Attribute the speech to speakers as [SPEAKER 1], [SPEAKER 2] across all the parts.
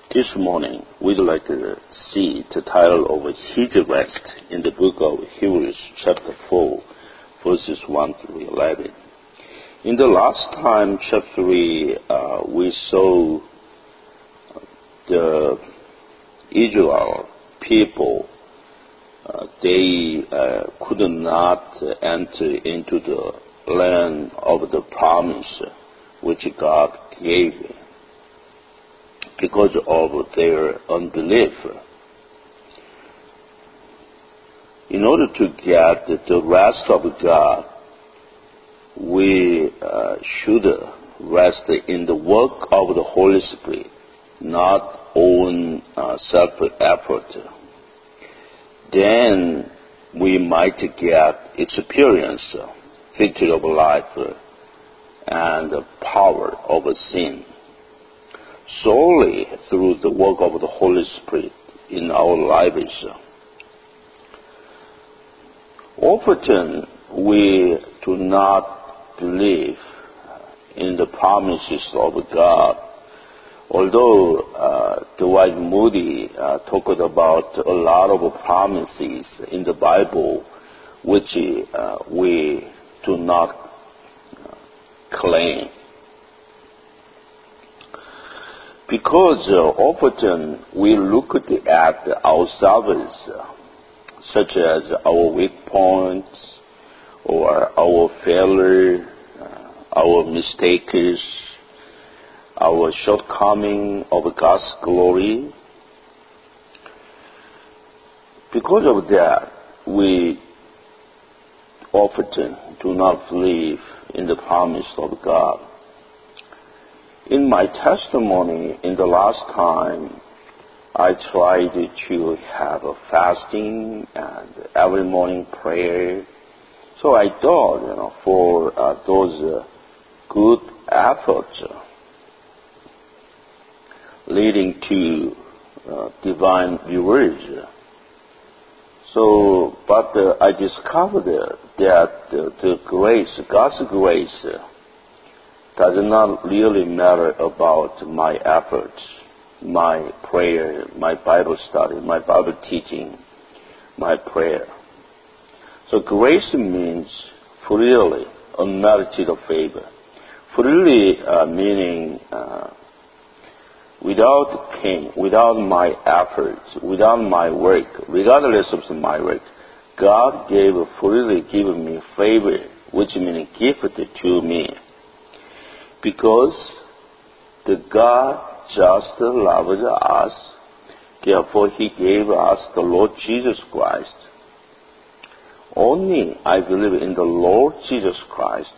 [SPEAKER 1] This morning, we'd like to see the title of His Rest in the book of Hebrews, chapter 4, verses 1 through 11. In the last time, chapter 3, we saw the Israel people, they could not enter into the land of the promise which God gave because of their unbelief. In order to get the rest of God, we should rest in the work of the Holy Spirit, not own self-effort. Then we might get experience victory of life and power over sin solely through the work of the Holy Spirit in our lives. Often we do not believe in the promises of God. Although Dwight Moody talked about a lot of promises in the Bible which we do not claim. Because often we look at ourselves, such as our weak points or our failure, our mistakes, our shortcoming of God's glory. Because of that, we often do not believe in the promise of God. In my testimony in the last time, I tried to have a fasting and every morning prayer. So I thought, for those good efforts leading to divine rewards. So, but I discovered that the grace, God's grace, does not really matter about my efforts, my prayer, my Bible study, my Bible teaching, my prayer. So grace means freely, unmerited favor. Freely meaning without pain, without my efforts, without my work, regardless of my work. God freely given me favor, which means gifted to me. Because the God just loved us, therefore He gave us the Lord Jesus Christ. Only I believe in the Lord Jesus Christ,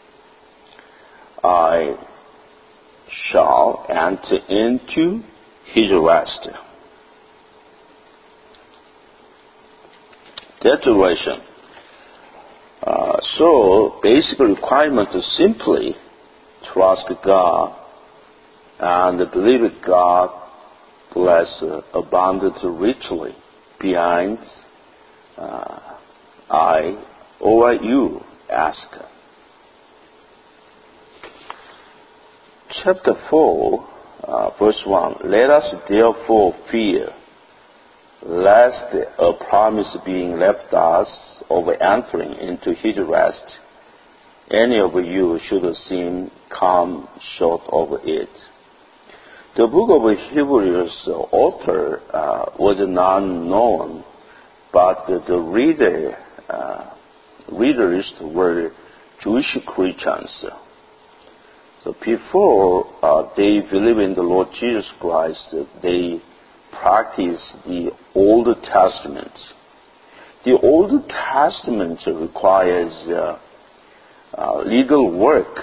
[SPEAKER 1] I shall enter into His rest. Declaration. So, basic requirement is simply trust God and believe God bless abundantly richly behind I or you ask. Chapter 4, verse 1. Let us therefore fear, lest a promise being left us of entering into His rest, any of you should seem come short of it. The book of Hebrews author was not known, but the readers were Jewish Christians. So before they believe in the Lord Jesus Christ, they practice the Old Testament. The Old Testament requires legal work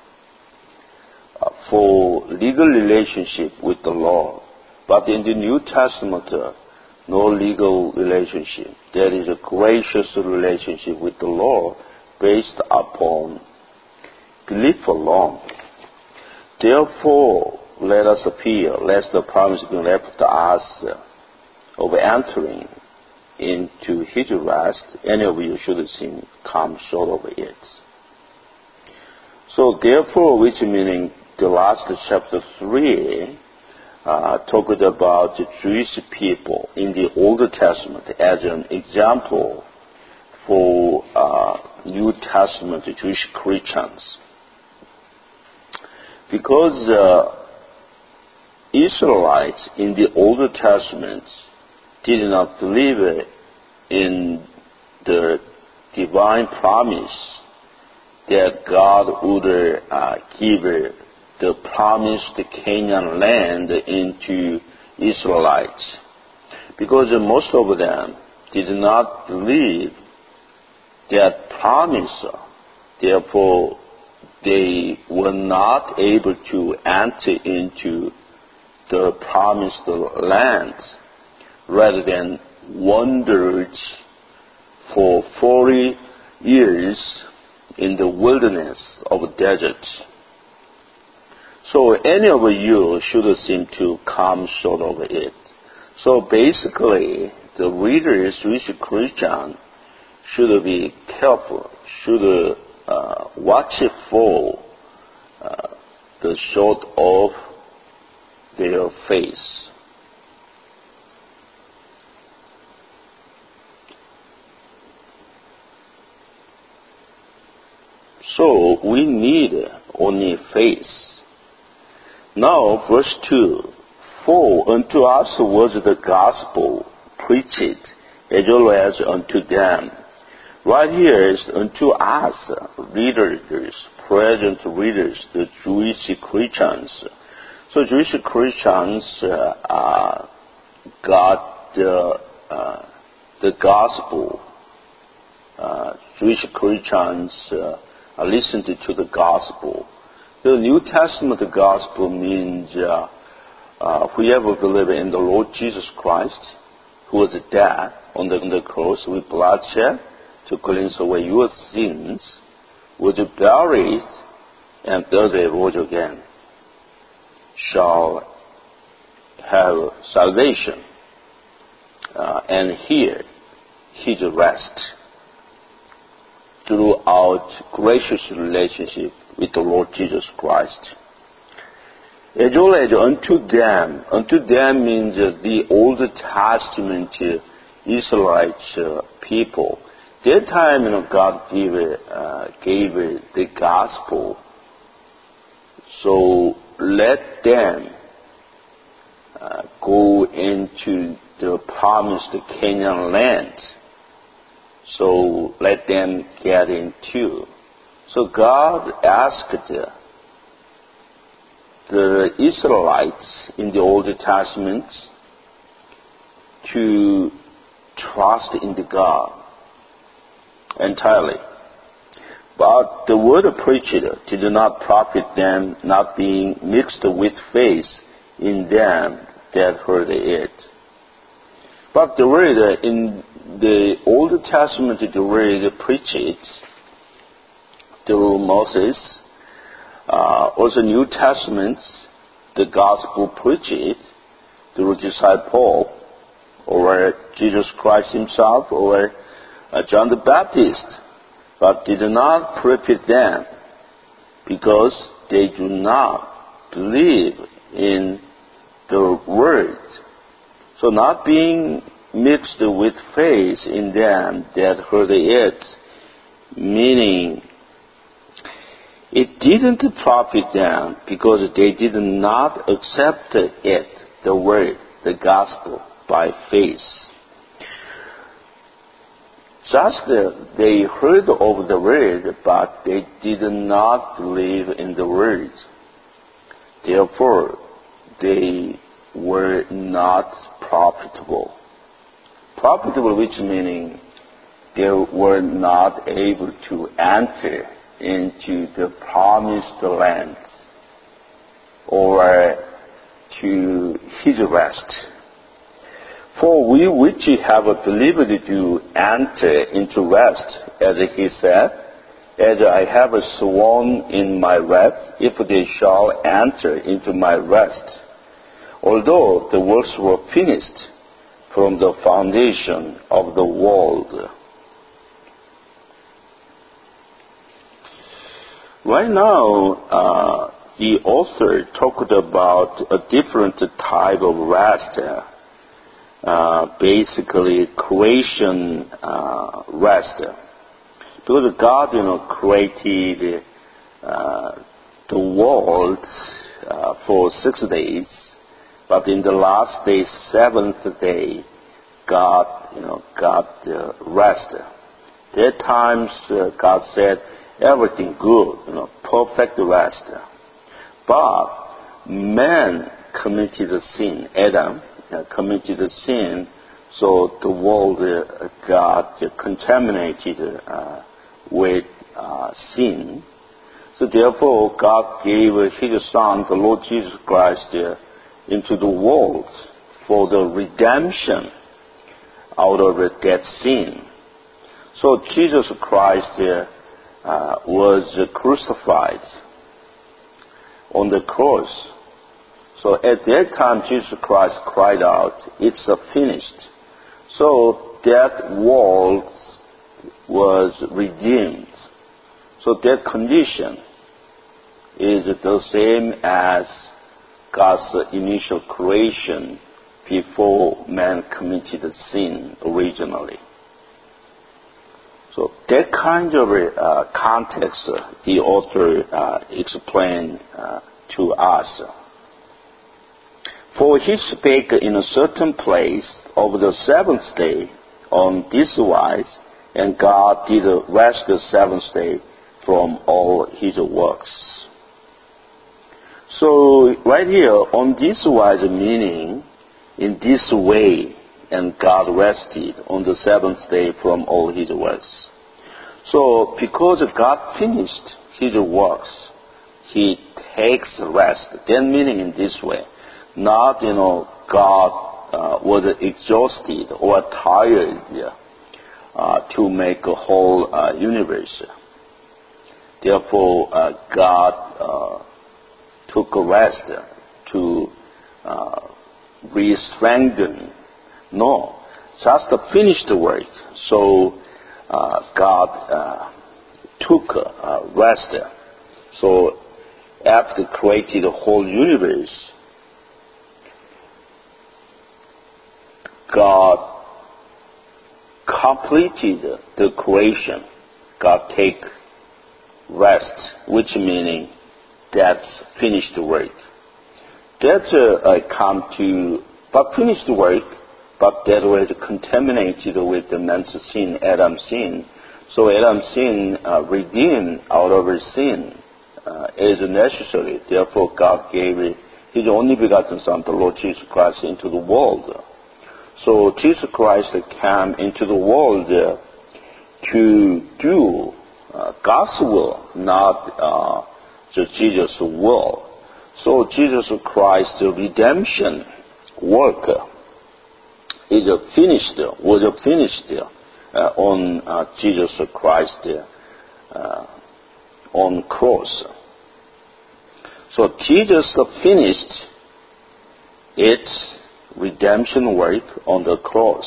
[SPEAKER 1] for legal relationship with the Lord. But in the New Testament, no legal relationship. There is a gracious relationship with the Lord based upon belief alone. Therefore, let us fear, lest the promise be left to us of entering into His rest, any of you should seem come short of it. So therefore, which meaning the last chapter 3, talked about the Jewish people in the Old Testament as an example for New Testament Jewish Christians. Because Israelites in the Old Testament did not believe in the divine promise that God would give the promised Canaan land into Israelites. Because most of them did not believe that promise, therefore they were not able to enter into the promised land, rather than wandered for 40 years in the wilderness of a desert. So any of you should seem to come short of it. So basically, the readers, Jewish Christian, should be careful, should watch for the short of their face. So we need only faith. Now, verse 2, For unto us was the gospel preached, as well as unto them. Right here is unto us, readers, present readers, the Jewish Christians. So Jewish Christians got the gospel. Jewish Christians listened to the gospel. The New Testament gospel means whoever believes in the Lord Jesus Christ, who was dead on the cross with bloodshed to cleanse away your sins, was buried, and thirdly rose again, shall have salvation and hear his rest throughout gracious relationship with the Lord Jesus Christ. As well as unto them. Unto them means the Old Testament Israelite people. That time, God gave the gospel. So let them go into the promised Canaan land. So let them get into. So God asked the Israelites in the Old Testament to trust in the God entirely. But the word preached did not profit them, not being mixed with faith in them that heard it. But the word in the Old Testament, the word preached through Moses, also New Testament, the gospel preached through disciple, or Jesus Christ himself, or John the Baptist, but did not profit them because they do not believe in the word. So not being mixed with faith in them that heard it, meaning it didn't profit them because they did not accept it, the word, the gospel, by faith. Just they heard of the word, but they did not believe in the word. Therefore, they were not profitable. Profitable, which meaning they were not able to enter into the promised land or to his rest. For we which have believed do enter into rest, as he said, as I have sworn in my wrath, if they shall enter into my rest, although the works were finished from the foundation of the world. Right now, the author talked about a different type of rest, basically creation rest. Because God, created the world for 6 days, but in the last day, 7th day, God rested. There are times God said everything good, perfect rest. But man committed a sin. Adam committed a sin, so the world got contaminated with sin. So therefore, God gave His Son, the Lord Jesus Christ, into the world for the redemption out of that sin. So Jesus Christ was crucified on the cross. So at that time, Jesus Christ cried out, "It's finished." So that world was redeemed. So that condition is the same as God's initial creation before man committed sin originally. So that kind of context the author explained to us. For he spake in a certain place of the 7th day on this wise, and God did rest the 7th day from all his works. So right here, on this wise meaning, in this way, and God rested on the 7th day from all his works. So because God finished his works, he takes rest. Then meaning in this way, not, God was exhausted or tired to make a whole universe. Therefore, God took a rest to re-strengthen. No, just finished the work. So God took rest. So after creating the whole universe, God completed the creation. God take rest, which meaning that's finished work. That's come to, but finished work, but that was contaminated with the man's sin, Adam's sin. So Adam's sin redeemed out of his sin is necessary. Therefore, God gave his only begotten Son, the Lord Jesus Christ, into the world. So Jesus Christ came into the world to do God's will, not just Jesus' will. So Jesus Christ's redemption work was finished on Jesus Christ on cross. So Jesus finished its redemption work on the cross.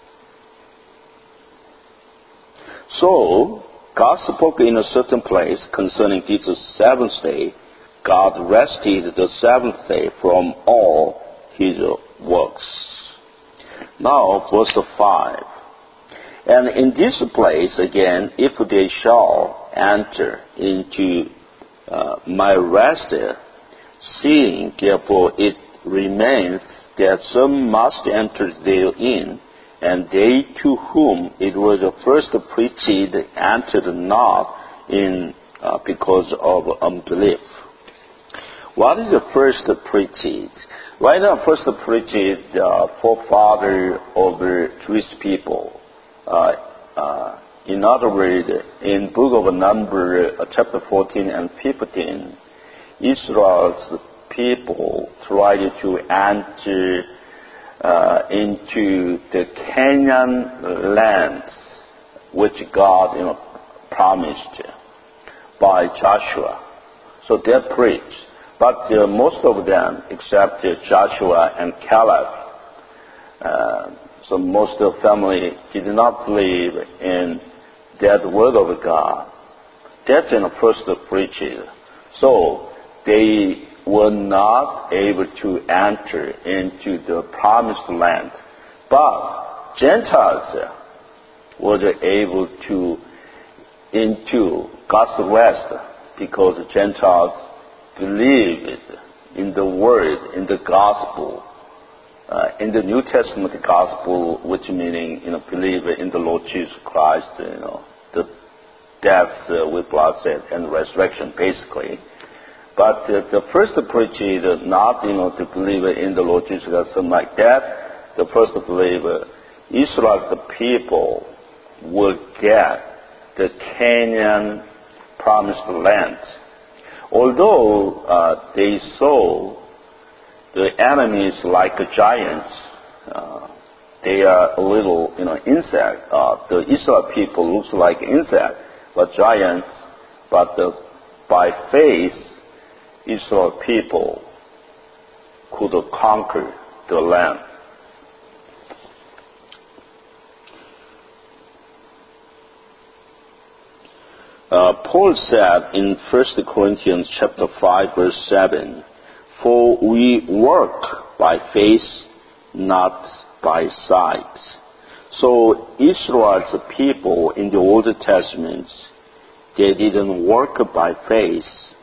[SPEAKER 1] So God spoke in a certain place concerning this 7th day. God rested the 7th day from all his works. Now, verse 5. And in this place, again, if they shall enter into my rest, seeing, therefore, it remains that some must enter therein, and they to whom it was first preached entered not in because of unbelief. What is the first preached? Right now, first preached forefather of the Jewish people. In other words, in Book of Numbers, chapter 14 and 15, Israel's people tried to enter into the Canaan land, which God promised by Joshua. So they preached. But most of them, except Joshua and Caleb, so most of the family did not believe in that word of God. That's in the first preaching. So they were not able to enter into the promised land. But Gentiles were able to into God's rest because Gentiles believed in the Word, in the Gospel, in the New Testament Gospel, which meaning, believe in the Lord Jesus Christ, the death with bloodshed and resurrection, basically. But the first preacher not, to believe in the Lord Jesus Christ, something like that. The first believer, Israel, the people, will get the Canaan promised land. Although they saw the enemies like giants, they are a little, insect. The Israel people looks like insect, but giants. But by faith, Israel people could conquer the land. Paul said in 1 Corinthians chapter 5, verse 7, "For we work by faith, not by sight." So Israel's people in the Old Testament, they didn't work by faith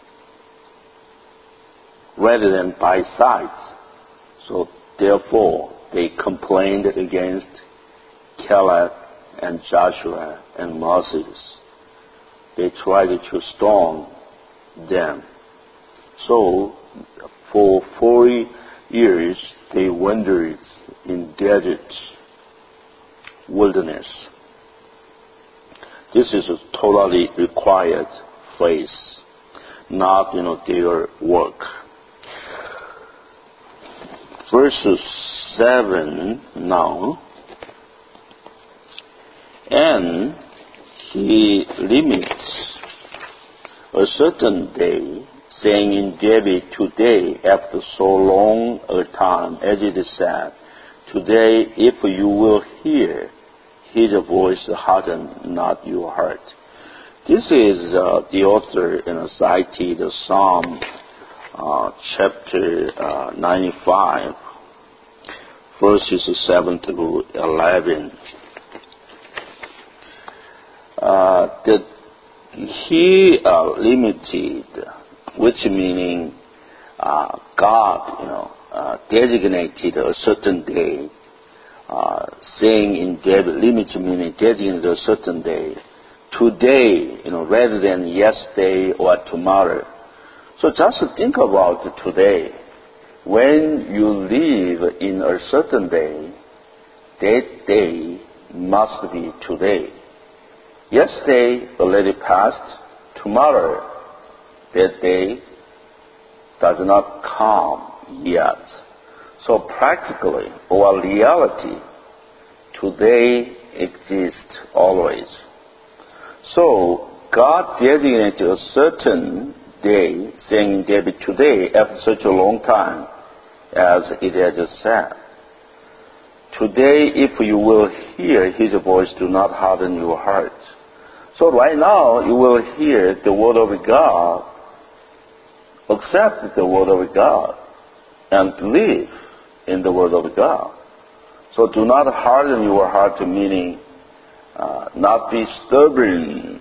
[SPEAKER 1] rather than by sight. So therefore, they complained against Caleb and Joshua and Moses. They tried to stone them. So for 40 years, they wandered in desert wilderness. This is a totally required faith, not, their work. Verse 7 now. And he limits a certain day, saying in David, "Today, after so long a time, as it is said, today, if you will hear his voice, harden not your heart." This is the author cited Psalm chapter 95, verses 7 through 11. He limited, which meaning God, designated a certain day, saying in David, limit meaning designated a certain day, today, rather than yesterday or tomorrow. So just think about today. When you live in a certain day, that day must be today. Yesterday already passed. Tomorrow, that day does not come yet. So practically, or reality, today exists always. So God designated a certain day, saying David, today, after such a long time, as it has said. Today, if you will hear his voice, do not harden your heart. So right now, you will hear the word of God, accept the word of God, and believe in the word of God. So do not harden your heart, meaning not be stubborn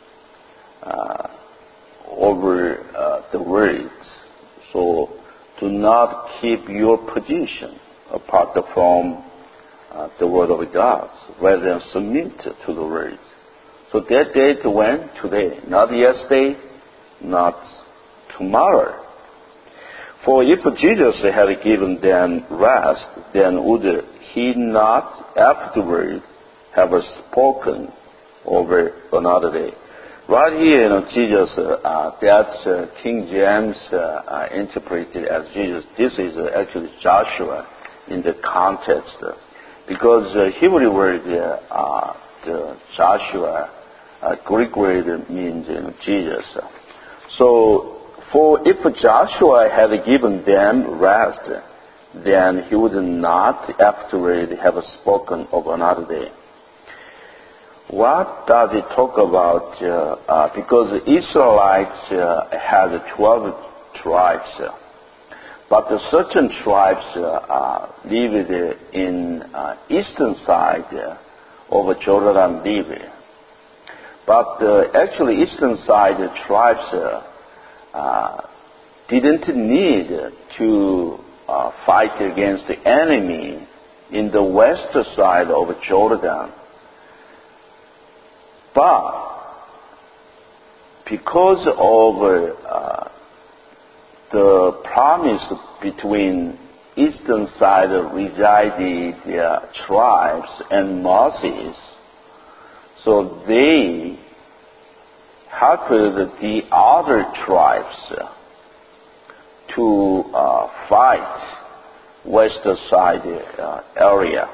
[SPEAKER 1] over the words. So do not keep your position apart from the word of God, rather than submit to the words. So that date when? Today. Not yesterday, not tomorrow. For if Jesus had given them rest, then would he not afterward have spoken over another day? Right here, Jesus, that's King James interpreted as Jesus. This is actually Joshua in the context. Because Hebrew word, the Joshua, Greek word means Jesus. So, for if Joshua had given them rest, then he would not afterward have spoken of another day. What does it talk about? Because the Israelites had 12 tribes. But certain tribes lived in eastern side of Jordan River. But actually eastern side tribes didn't need to fight against the enemy in the west side of Jordan. But because of the promise between eastern side resided tribes and Moses, so they helped the other tribes to fight west side area.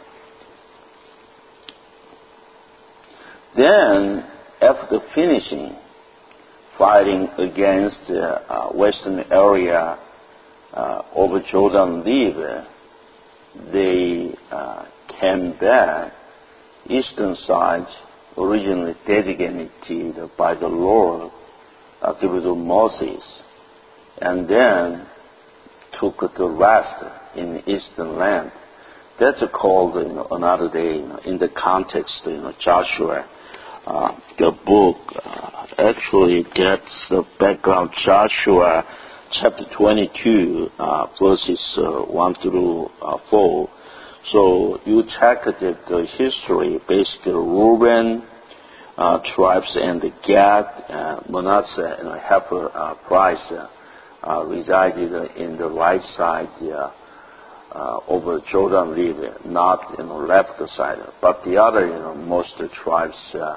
[SPEAKER 1] Then, after finishing fighting against western area of Jordan River, they came back eastern side, originally designated by the Lord, given to Moses, and then took the rest in eastern land. That's called another day in the context Joshua. The book actually gets the background. Joshua chapter 22 verses 1 through 4. So you check the history. Basically, Reuben tribes and the Gad, Manasseh, and half price resided in the right side over Jordan River, not left side. But the other, most tribes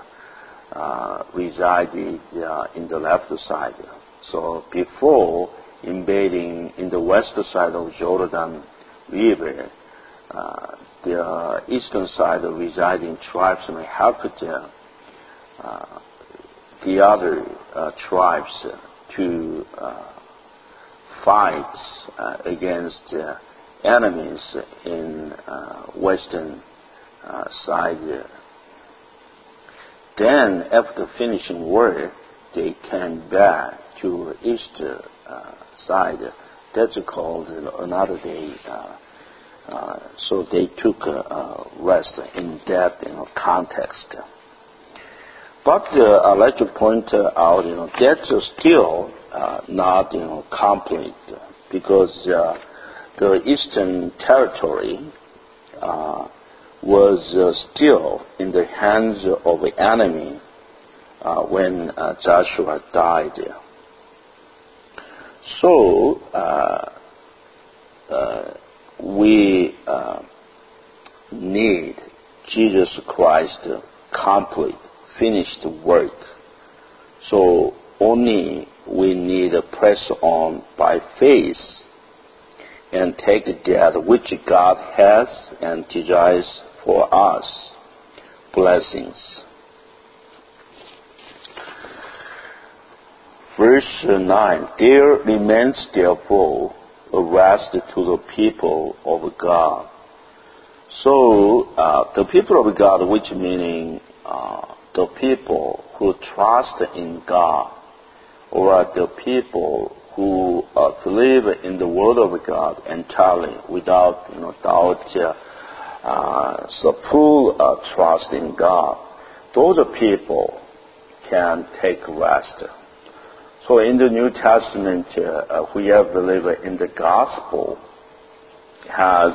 [SPEAKER 1] resided in the left side. So before invading in the west side of Jordan River, the eastern side residing tribes helped the other tribes to fight against enemies in western side. Then, after finishing work, they came back to east side. That's called another day. So they took rest in that context. But I'd like to point out, that's still not complete, because the eastern territory was still in the hands of the enemy when Joshua died. So we need Jesus Christ to complete, finished work. So only we need to press on by faith and take that which God has and desires for us, blessings. Verse 9, there remains therefore a rest to the people of God. So the people of God, which meaning the people who trust in God, or the people who believe in the Word of God entirely, without doubt, so full trust in God, those people can take rest. So in the New Testament, whoever believes in the gospel has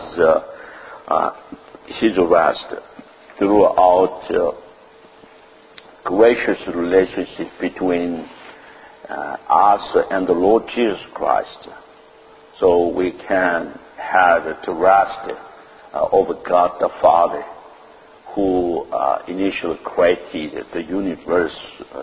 [SPEAKER 1] his rest throughout gracious relationship between us and the Lord Jesus Christ. So we can have the rest over God the Father, who initially created the universe.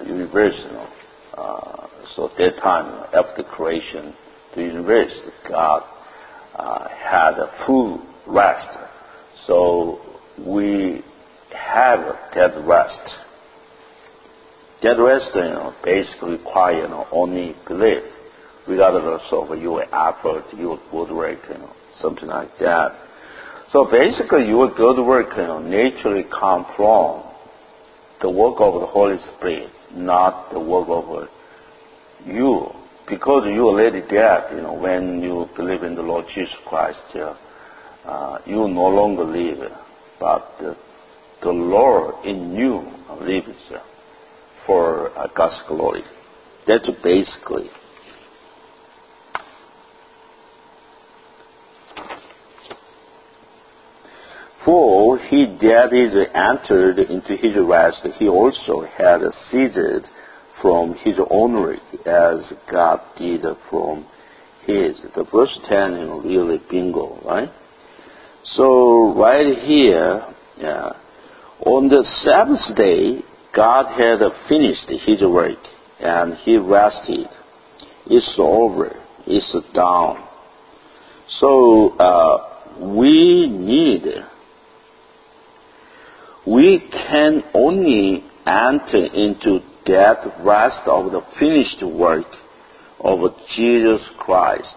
[SPEAKER 1] So at that time, after creation, the universe, God had a full rest. So we have that rest. That rest, basically require only belief, regardless of your effort, your good work, something like that. So basically, your good work, naturally come from the work of the Holy Spirit, not the work of you. because you are already dead, when you believe in the Lord Jesus Christ, you no longer live, but the Lord in you lives for God's glory. That's basically. For he that is entered into his rest, he also had ceased from his own work, as God did from his. The verse 10, really bingo, right? So right here, on the seventh day, God had finished his work, and he rested. It's over. It's done. So we can only enter into that rest of the finished work of Jesus Christ.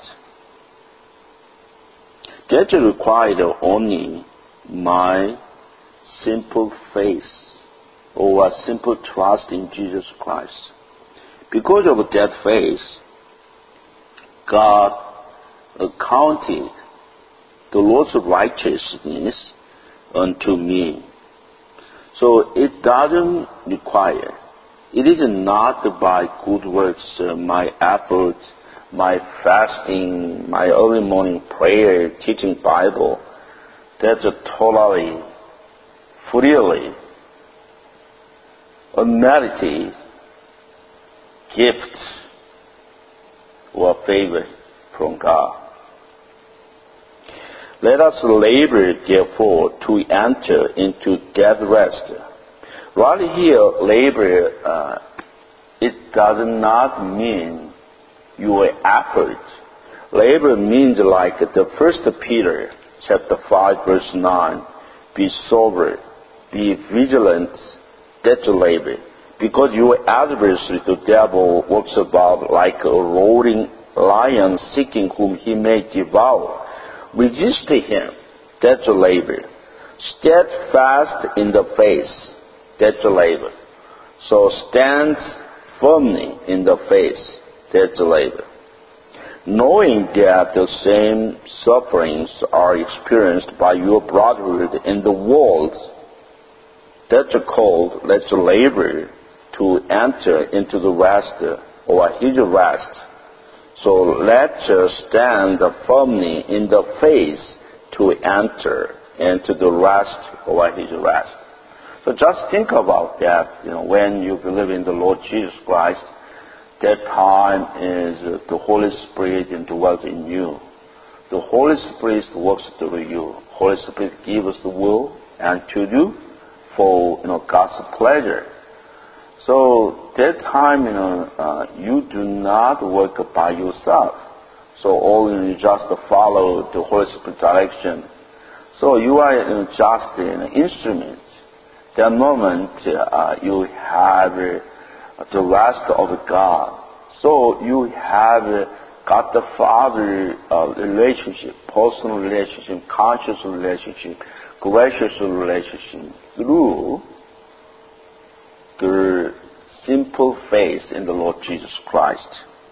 [SPEAKER 1] That required only my simple faith or a simple trust in Jesus Christ. Because of that faith, God accounted the Lord's righteousness unto me. So it doesn't require. It is not by good works, my effort, my fasting, my early morning prayer, teaching Bible. That's a totally, freely, unmerited gift or favor from God. Let us labor, therefore, to enter into that rest. Right here, labor, it does not mean your effort. Labor means like the 1 Peter chapter 5 verse 9, be sober, be vigilant, that's labor. Because your adversary, the devil, walks about like a roaring lion seeking whom he may devour. Resist him, that's labor. Steadfast in the faith, that's labor. So stand firmly in the faith, that's labor. Knowing that the same sufferings are experienced by your brotherhood in the world, that's labor to enter into the rest or his rest. So let us stand firmly in the faith to enter into the rest or his rest. So just think about that, when you believe in the Lord Jesus Christ, that time is the Holy Spirit dwells in you. The Holy Spirit works through you. Holy Spirit gives us the will and to do for God's pleasure. So that time, you do not work by yourself. So only just follow the Holy Spirit direction. So you are just an instrument. That moment you have the rest of God. So you have got the Father relationship, personal relationship, conscious relationship, gracious relationship through the simple faith in the Lord Jesus Christ.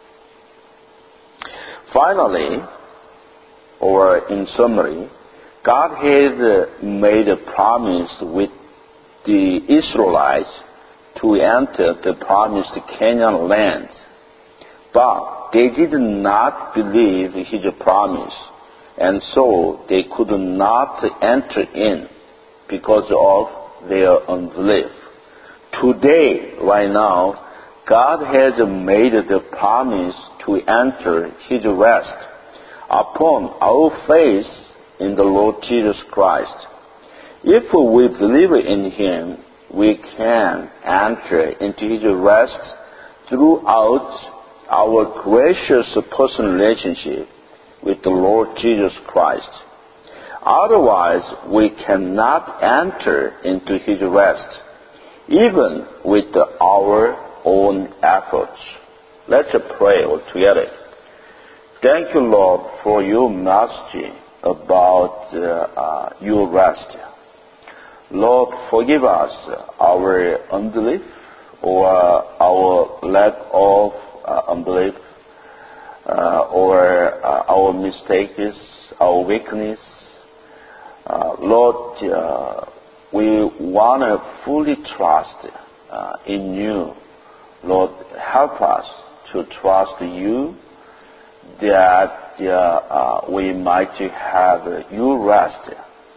[SPEAKER 1] Finally, or in summary, God has made a promise with the Israelites to enter the promised Canaan land. But they did not believe his promise, and so they could not enter in because of their unbelief. Today, right now, God has made the promise to enter his rest upon our faith in the Lord Jesus Christ. If we believe in him, we can enter into his rest throughout our gracious personal relationship with the Lord Jesus Christ. Otherwise, we cannot enter into his rest, even with our own efforts. Let's pray all together. Thank you, Lord, for your message about your rest. Lord, forgive us our unbelief or our lack of unbelief. or our mistakes, our weakness. Lord, we want to fully trust in you. Lord, help us to trust you that we might have you rest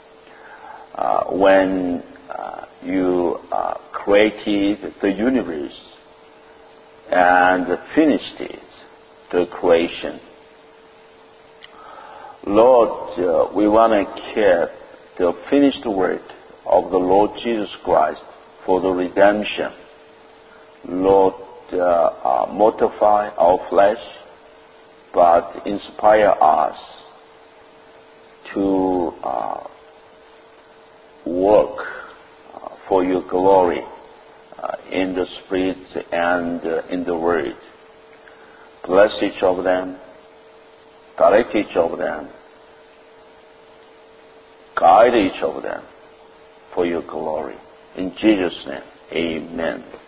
[SPEAKER 1] when you created the universe and finished it, the creation. Lord, we want to keep the finished work of the Lord Jesus Christ for the redemption. Lord, mortify our flesh, but inspire us to work for your glory in the Spirit and in the Word. Bless each of them, direct each of them, guide each of them for your glory. In Jesus' name, amen.